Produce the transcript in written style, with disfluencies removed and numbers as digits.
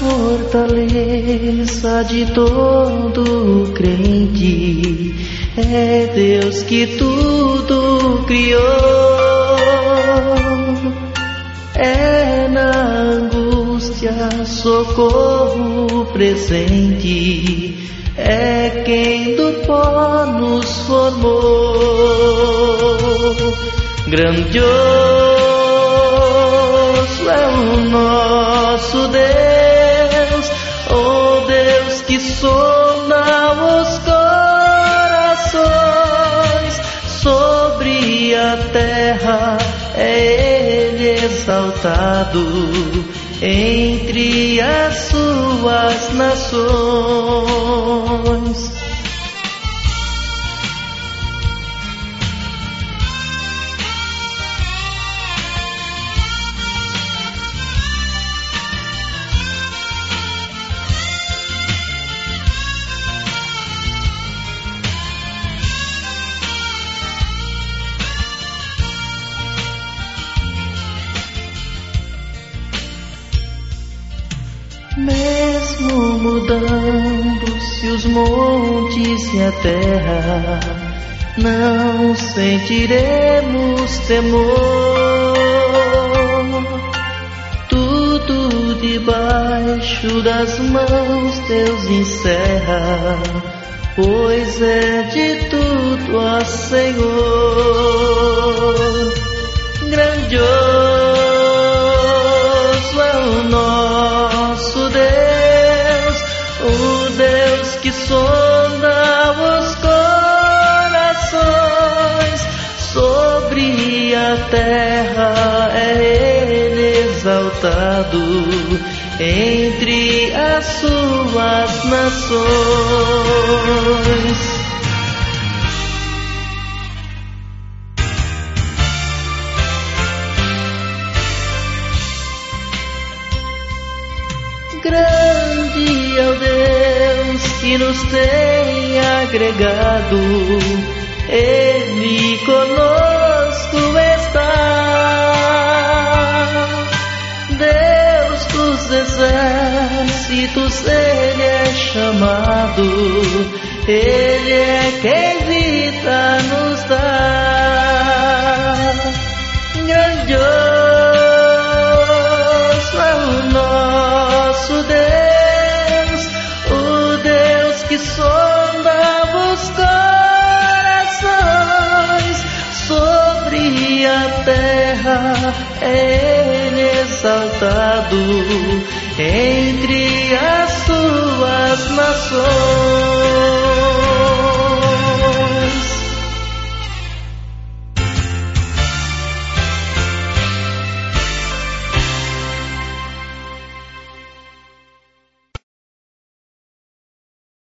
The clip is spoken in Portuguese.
fortaleza de todo crente é Deus que tudo criou. É na angústia socorro presente, é quem do pó nos formou. Grandioso é o nosso Deus, oh Deus que sonda os corações. Sobre a terra é Ele exaltado entre as suas nações. Mesmo mudando-se os montes e a terra, não sentiremos temor. Tudo debaixo das mãos Deus encerra, pois é de tudo, ó Senhor. Grandioso é o nosso Deus, o Deus que sonda os corações. Sobre a terra é Ele exaltado entre as suas nações. Grande é o Deus que nos tem agregado, Ele conosco está. Deus dos exércitos, Ele é chamado, Ele é quem vida nos dá. Grandioso é o nosso Deus, o Deus que sonda os corações. Sobre a terra é Ele exaltado entre as suas nações.